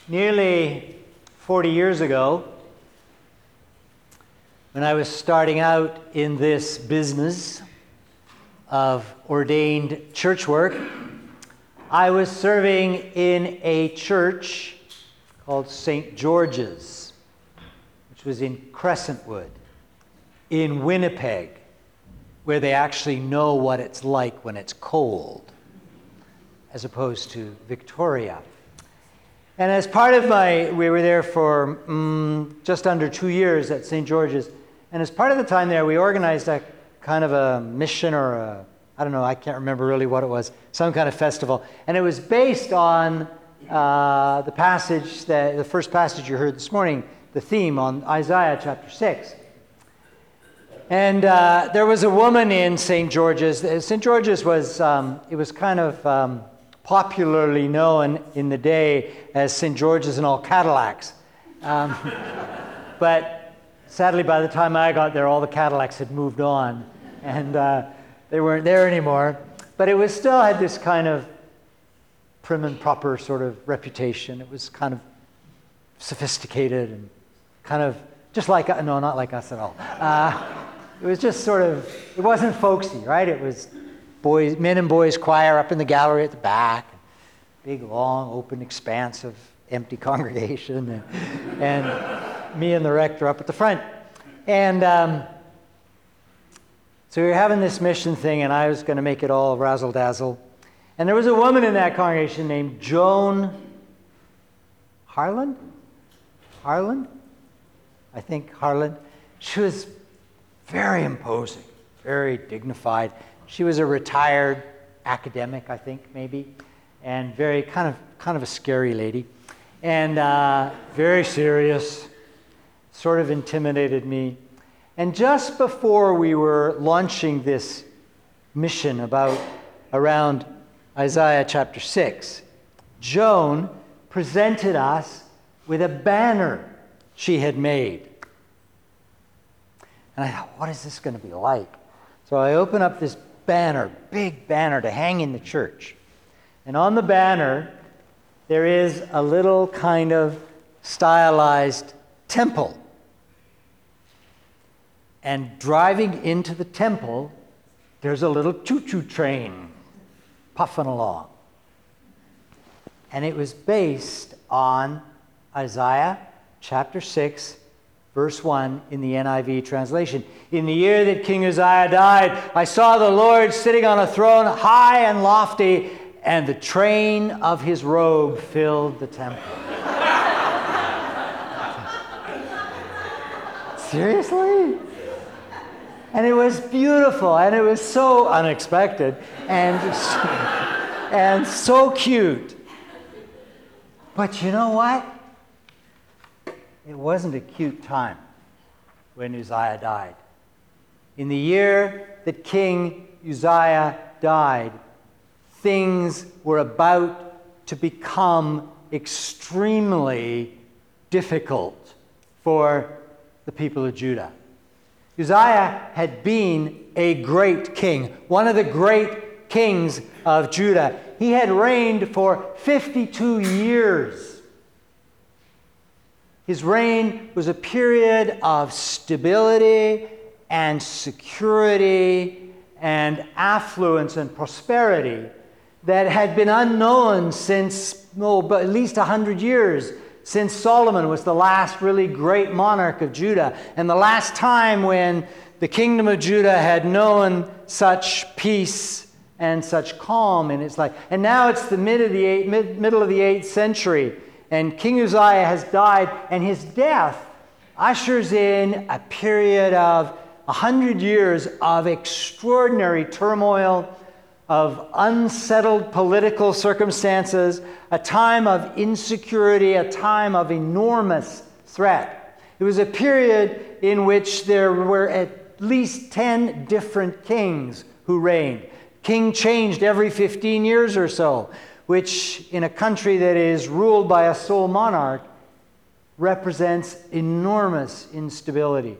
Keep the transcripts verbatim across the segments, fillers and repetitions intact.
Nearly forty years ago, when I was starting out in this business of ordained church work, I was serving in a church called Saint George's, which was in Crescentwood, in Winnipeg, where they actually know what it's like when it's cold, as opposed to Victoria. And as part of my, we were there for um, just under two years at Saint George's, and as part of the time there, we organized a kind of a mission or a, I don't know, I can't remember really what it was, some kind of festival. And it was based on uh, the passage, that, the first passage you heard this morning, the theme on Isaiah chapter six. And uh, there was a woman in Saint George's. Saint George's was, um, it was kind of um, popularly known in the day as Saint George's and all Cadillacs. Um, but sadly, by the time I got there, all the Cadillacs had moved on, and uh, they weren't there anymore. But it was still had this kind of prim and proper sort of reputation. It was kind of sophisticated and kind of just like, no, not like us at all. Uh, it was just sort of, it wasn't folksy, right? It was boys, men and boys choir up in the gallery at the back, big, long, open expanse of empty congregation, and, and me and the rector up at the front. And um, so we were having this mission thing, and I was going to make it all razzle-dazzle. And there was a woman in that congregation named Joan Harland? Harland? I think Harland. She was very imposing, very dignified. She was a retired academic, I think, maybe, and very kind of kind of a scary lady, and uh, very serious, sort of intimidated me. And just before we were launching this mission about around Isaiah chapter six, Joan presented us with a banner she had made. And I thought, what is this going to be like? So I open up this banner, big banner to hang in the church. And on the banner, there is a little kind of stylized temple. And driving into the temple, there's a little choo-choo train puffing along. And it was based on Isaiah chapter six, verse one in the N I V translation. In the year that King Uzziah died, I saw the Lord sitting on a throne high and lofty, and the train of his robe filled the temple. Seriously? And it was beautiful, and it was so unexpected, and, and so cute. But you know what? It wasn't a cute time when Uzziah died. In the year that King Uzziah died, things were about to become extremely difficult for the people of Judah. Uzziah had been a great king, one of the great kings of Judah. He had reigned for fifty-two years. His reign was a period of stability and security and affluence and prosperity that had been unknown since, oh, but at least one hundred years, since Solomon was the last really great monarch of Judah, and the last time when the kingdom of Judah had known such peace and such calm in its life. And now it's the mid of the eight, mid, middle of the eighth century, and King Uzziah has died, and his death ushers in a period of one hundred years of extraordinary turmoil, of unsettled political circumstances, a time of insecurity, a time of enormous threat. It was a period in which there were at least ten different kings who reigned. King changed every fifteen years or so, which in a country that is ruled by a sole monarch represents enormous instability.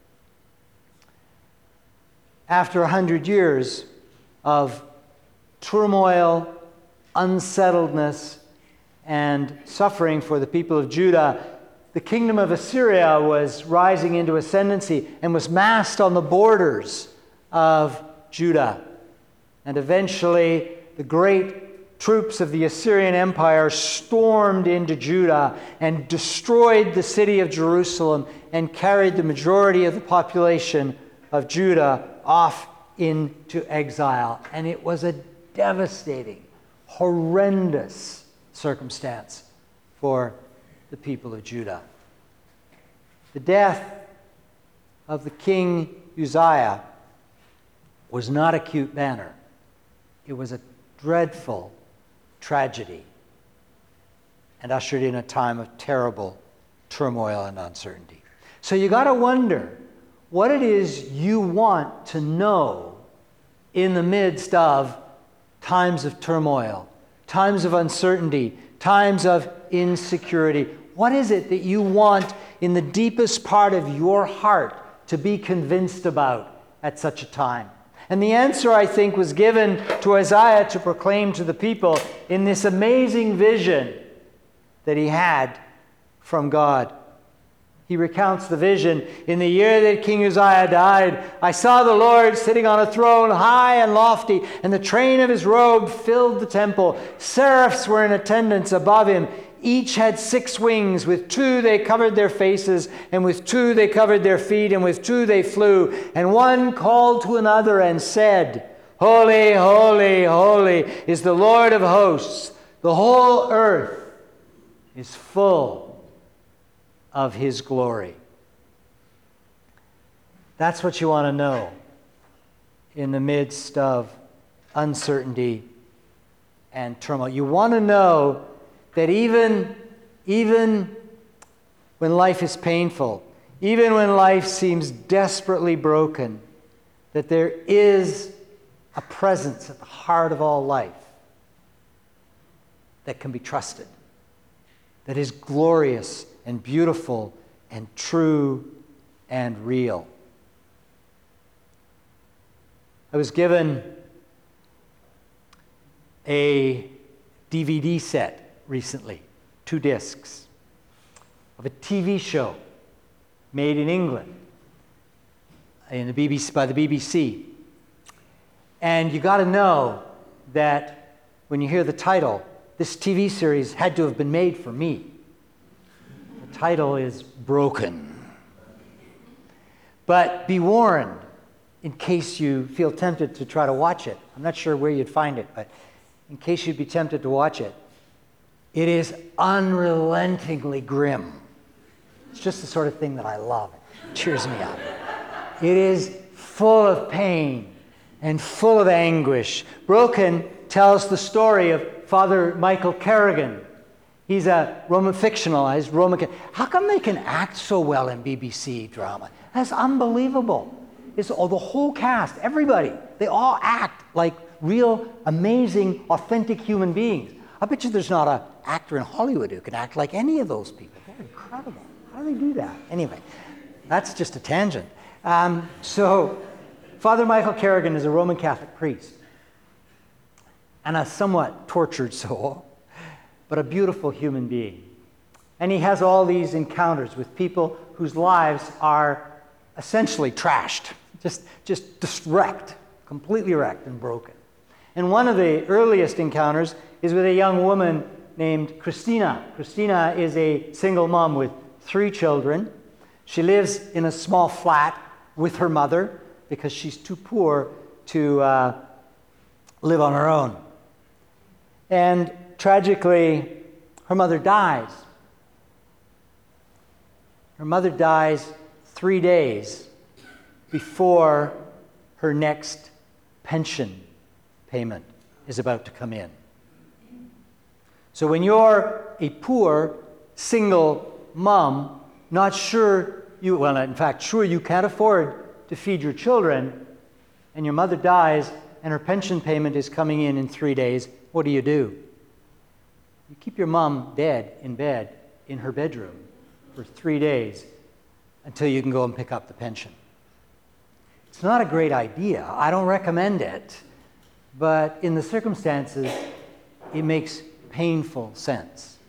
After a hundred years of turmoil, unsettledness, and suffering for the people of Judah, the kingdom of Assyria was rising into ascendancy and was massed on the borders of Judah. And eventually, the great troops of the Assyrian Empire stormed into Judah and destroyed the city of Jerusalem and carried the majority of the population of Judah off into exile. And it was a devastating, horrendous circumstance for the people of Judah. The death of the king Uzziah was not a cute banner. It was a dreadful tragedy and ushered in a time of terrible turmoil and uncertainty. So you got to wonder what it is you want to know in the midst of times of turmoil, times of uncertainty, times of insecurity. What is it that you want in the deepest part of your heart to be convinced about at such a time? And the answer, I think, was given to Isaiah to proclaim to the people in this amazing vision that he had from God. He recounts the vision. In the year that King Uzziah died, I saw the Lord sitting on a throne high and lofty, and the train of his robe filled the temple. Seraphs were in attendance above him. Each had six wings. With two they covered their faces, and with two they covered their feet, and with two they flew. And one called to another and said, Holy, holy, holy is the Lord of hosts. The whole earth is full of his glory. That's what you want to know in the midst of uncertainty and turmoil. You want to know that even, even when life is painful, even when life seems desperately broken, that there is a presence at the heart of all life that can be trusted, that is glorious and beautiful and true and real. I was given a D V D set recently, two discs, of a T V show made in England in the B B C, by the B B C. And you got to know that when you hear the title, this T V series had to have been made for me. The title is Broken. But be warned, in case you feel tempted to try to watch it. I'm not sure where you'd find it, but in case you'd be tempted to watch it, it is unrelentingly grim. It's just the sort of thing that I love. It cheers me up. It is full of pain and full of anguish. Broken tells the story of Father Michael Kerrigan. He's a Roman fictionalized Roman. How come they can act so well in B B C drama? That's unbelievable. It's all the whole cast, everybody. They all act like real, amazing, authentic human beings. I bet you there's not an actor in Hollywood who can act like any of those people. They're incredible. How do they do that? Anyway, that's just a tangent. Um, so, Father Michael Kerrigan is a Roman Catholic priest and a somewhat tortured soul, but a beautiful human being. And he has all these encounters with people whose lives are essentially trashed, just, just, just wrecked, completely wrecked and broken. And one of the earliest encounters is with a young woman named Christina. Christina is a single mom with three children. She lives in a small flat with her mother because she's too poor to uh, live on her own. And tragically, her mother dies. Her mother dies three days before her next pension payment is about to come in. So when you're a poor, single mom, not sure you, well, in fact, sure you can't afford to feed your children, and your mother dies, and her pension payment is coming in in three days, what do you do? You keep your mom dead in bed in her bedroom for three days until you can go and pick up the pension. It's not a great idea. I don't recommend it. But in the circumstances, it makes painful sense.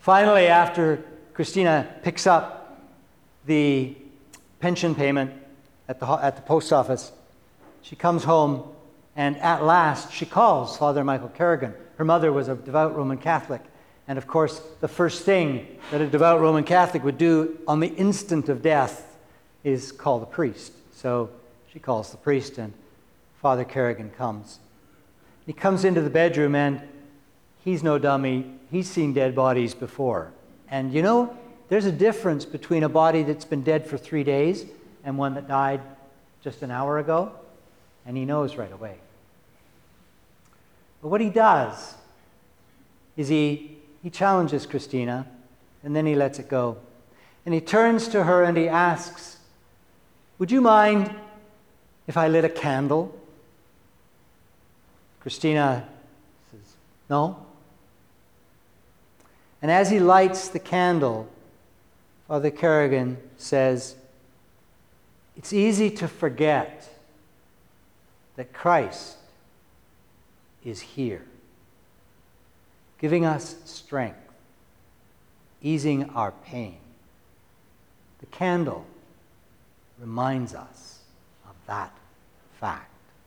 Finally, after Christina picks up the pension payment at the, at the post office, she comes home, and at last she calls Father Michael Kerrigan. Her mother was a devout Roman Catholic, and of course the first thing that a devout Roman Catholic would do on the instant of death is call the priest. So she calls the priest, and Father Kerrigan comes. He comes into the bedroom, and he's no dummy. He's seen dead bodies before. And you know, there's a difference between a body that's been dead for three days and one that died just an hour ago, and he knows right away. But what he does is he, he challenges Christina, and then he lets it go. And he turns to her and he asks, "Would you mind if I lit a candle?" Christina says, "No." And as he lights the candle, Father Kerrigan says, "It's easy to forget that Christ is here, giving us strength, easing our pain. The candle reminds us of that fact."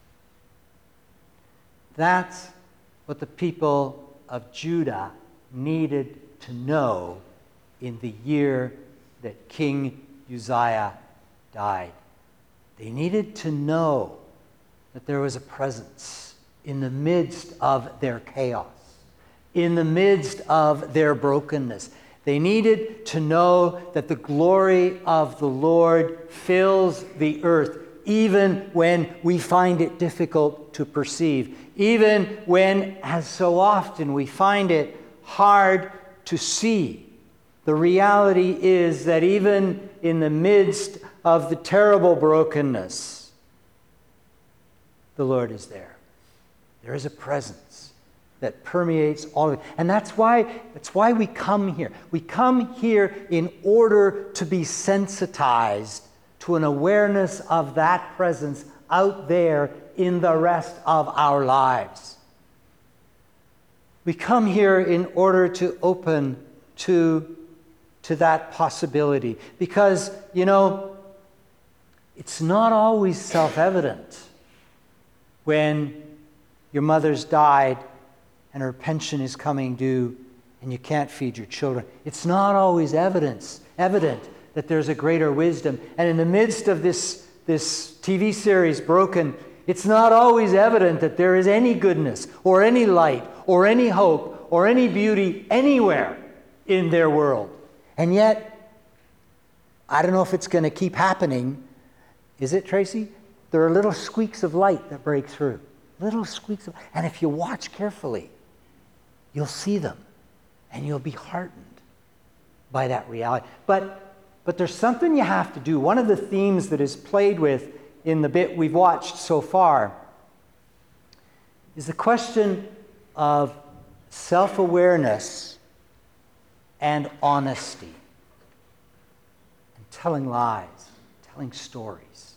That's what the people of Judah needed to know in the year that King Uzziah died. They needed to know that there was a presence in the midst of their chaos, in the midst of their brokenness. They needed to know that the glory of the Lord fills the earth, even when we find it difficult to perceive, even when, as so often, we find it hard to see. The reality is that even in the midst of the terrible brokenness, the Lord is there. There is a presence that permeates all of it. And that's why, that's why we come here. We come here in order to be sensitized to an awareness of that presence out there in the rest of our lives. We come here in order to open to, to that possibility. Because, you know, it's not always self-evident when your mother's died and her pension is coming due and you can't feed your children. It's not always evidence, evident that there's a greater wisdom. And in the midst of this, this T V series, Broken, it's not always evident that there is any goodness or any light or any hope or any beauty anywhere in their world. And yet, I don't know if it's going to keep happening. Is it, Tracy? There are little squeaks of light that break through. Little squeaks of, and if you watch carefully, you'll see them and you'll be heartened by that reality. But, but there's something you have to do. One of the themes that is played with in the bit we've watched so far is the question of self-awareness and honesty, and telling lies, telling stories.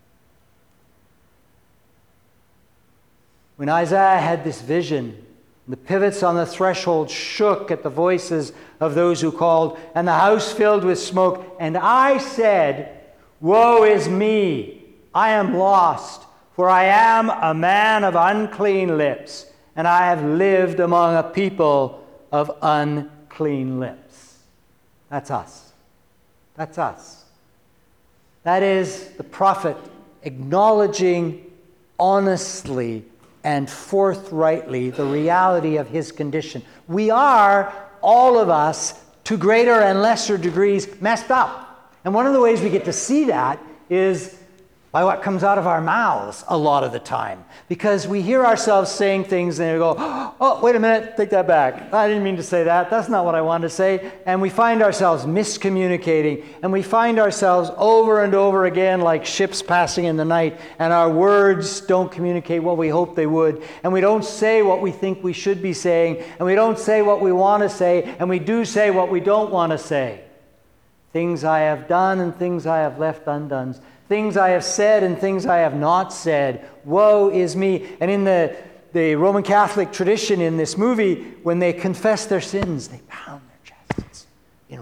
When Isaiah had this vision, the pivots on the threshold shook at the voices of those who called, and the house filled with smoke. And I said, "Woe is me! I am lost, for I am a man of unclean lips, and I have lived among a people of unclean lips." That's us. That's us. That is the prophet acknowledging honestly and forthrightly the reality of his condition. We are, all of us, to greater and lesser degrees, messed up. And one of the ways we get to see that is by what comes out of our mouths a lot of the time. Because we hear ourselves saying things and we go, "Oh, wait a minute, take that back. I didn't mean to say that. That's not what I wanted to say." And we find ourselves miscommunicating. And we find ourselves over and over again like ships passing in the night. And our words don't communicate what we hope they would. And we don't say what we think we should be saying. And we don't say what we want to say. And we do say what we don't want to say. Things I have done and things I have left undone. Things I have said and things I have not said. Woe is me. And in the, the Roman Catholic tradition in this movie, when they confess their sins, they pound their chest.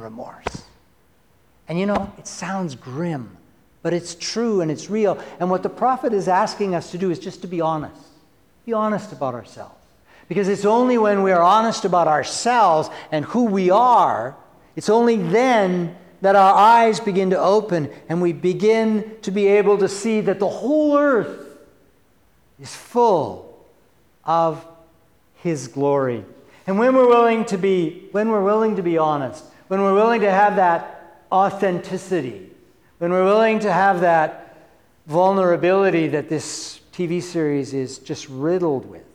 remorse. And you know, it sounds grim, but it's true and it's real. And what the prophet is asking us to do is just to be honest. Be honest about ourselves. Because it's only when we are honest about ourselves and who we are, it's only then that our eyes begin to open and we begin to be able to see that the whole earth is full of His glory. And when we're willing to be, when we're willing to be honest, when we're willing to have that authenticity, when we're willing to have that vulnerability that this T V series is just riddled with,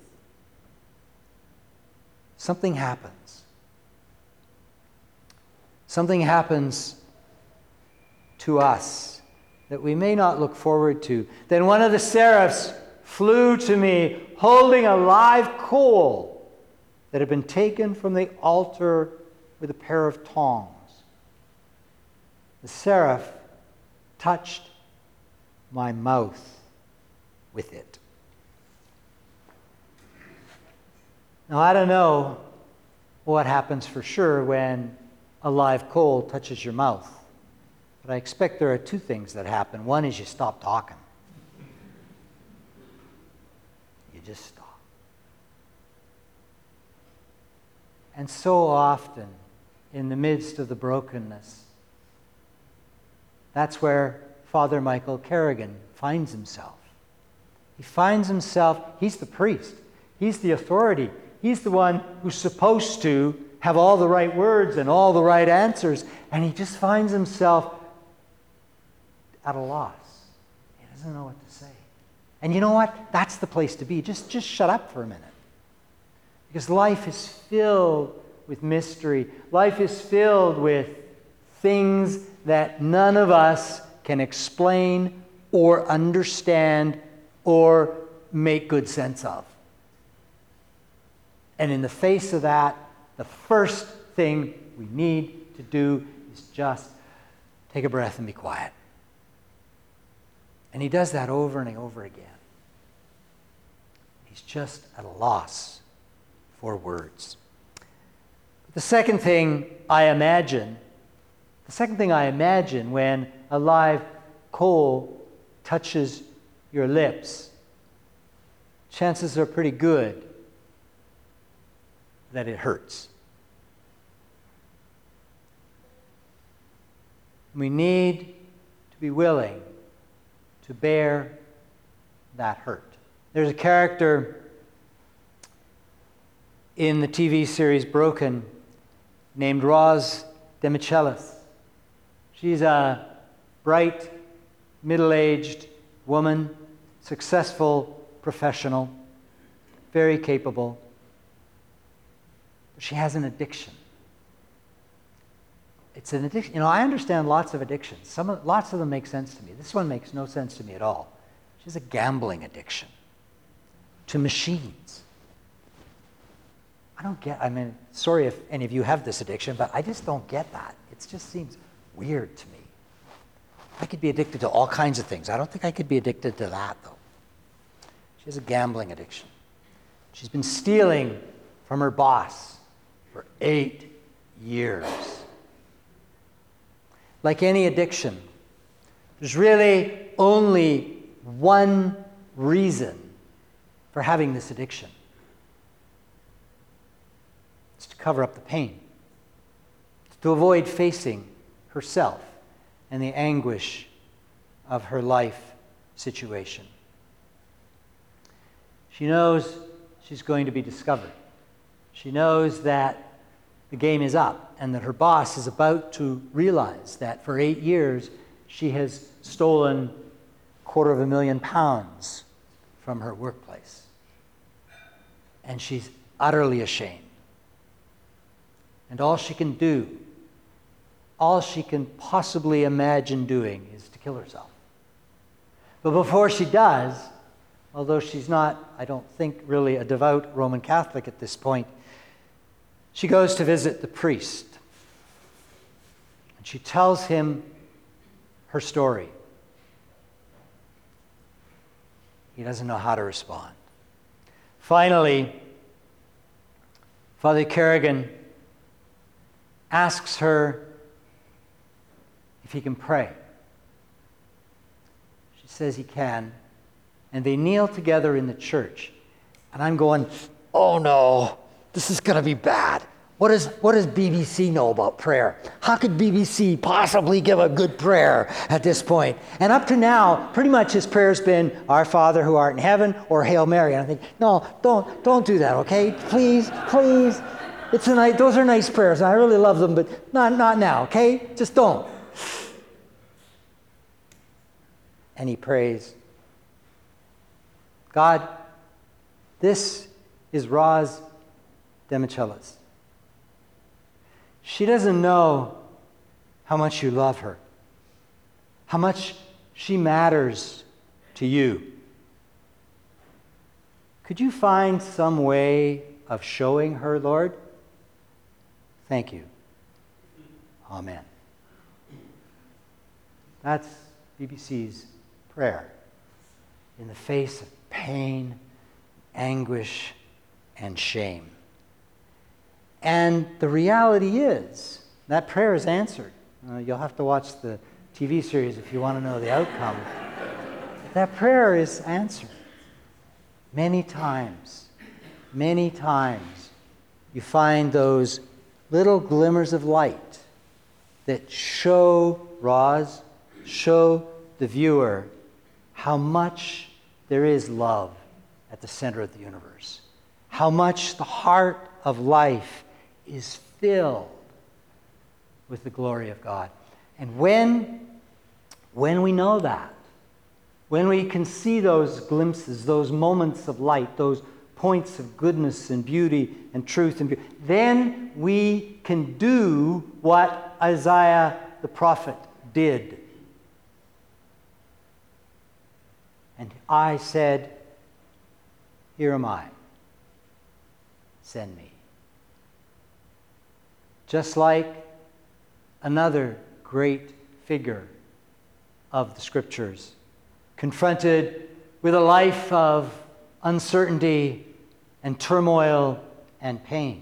something happens. Something happens to us that we may not look forward to. Then one of the seraphs flew to me, holding a live coal that had been taken from the altar with a pair of tongs. The seraph touched my mouth with it. Now, I don't know what happens for sure when a live coal touches your mouth, but I expect there are two things that happen. One is you stop talking. You just stop. And so often, in the midst of the brokenness, that's where Father Michael Kerrigan finds himself. He finds himself, he's the priest, he's the authority, he's the one who's supposed to have all the right words and all the right answers, and he just finds himself at a loss. He doesn't know what to say. And you know what? That's the place to be. Just, just shut up for a minute. Because life is filled with mystery. Life is filled with things that none of us can explain or understand or make good sense of. And in the face of that, the first thing we need to do is just take a breath and be quiet. And he does that over and over again. He's just at a loss for words. The second thing I imagine, the second thing I imagine when a live coal touches your lips, chances are pretty good that it hurts. We need to be willing to bear that hurt. There's a character in the T V series Broken named Roz Demichelis. She's a bright, middle-aged woman, successful professional, very capable. But she has an addiction. It's an addiction. You know, I understand lots of addictions. Some of, lots of them make sense to me. This one makes no sense to me at all. She has a gambling addiction to machines. I don't get, I mean, sorry if any of you have this addiction, but I just don't get that. It just seems weird to me. I could be addicted to all kinds of things. I don't think I could be addicted to that, though. She has a gambling addiction. She's been stealing from her boss for eight years. Like any addiction, there's really only one reason for having this addiction. It's to cover up the pain. It's to avoid facing herself and the anguish of her life situation. She knows she's going to be discovered. She knows that the game is up and that her boss is about to realize that for eight years she has stolen a quarter of a million pounds from her workplace. And she's utterly ashamed. And all she can do, all she can possibly imagine doing is to kill herself. But before she does, although she's not, I don't think, really a devout Roman Catholic at this point, she goes to visit the priest. And she tells him her story. He doesn't know how to respond. Finally, Father Kerrigan asks her if he can pray. She says he can. And they kneel together in the church. And I'm going, oh no, this is going to be bad. What, is, what does B B C know about prayer? How could B B C possibly give a good prayer at this point? And up to now, pretty much his prayer's been, Our Father who art in heaven, or Hail Mary. And I think, no, don't, don't do that, okay? Please, please. It's a nice, those are nice prayers, and I really love them, but not, not now, okay? Just don't. And he prays, God, this is Roz Demichelis. She doesn't know how much you love her, how much she matters to you. Could you find some way of showing her, Lord? Thank you. Amen. That's B B C's prayer in the face of pain, anguish, and shame. And the reality is, that prayer is answered. Uh, you'll have to watch the T V series if you want to know the outcome. That prayer is answered. Many times, many times, you find those little glimmers of light that show Roz, show the viewer how much there is love at the center of the universe. How much the heart of life is filled with the glory of God. And when, when we know that, when we can see those glimpses, those moments of light, those points of goodness and beauty and truth and beauty, then we can do what Isaiah the prophet did. And I said, here am I. Send me. Just like another great figure of the Scriptures, confronted with a life of uncertainty and turmoil and pain.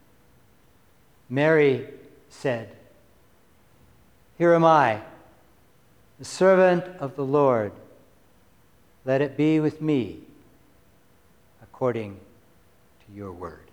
Mary said, here am I, the servant of the Lord. Let it be with me according to your word.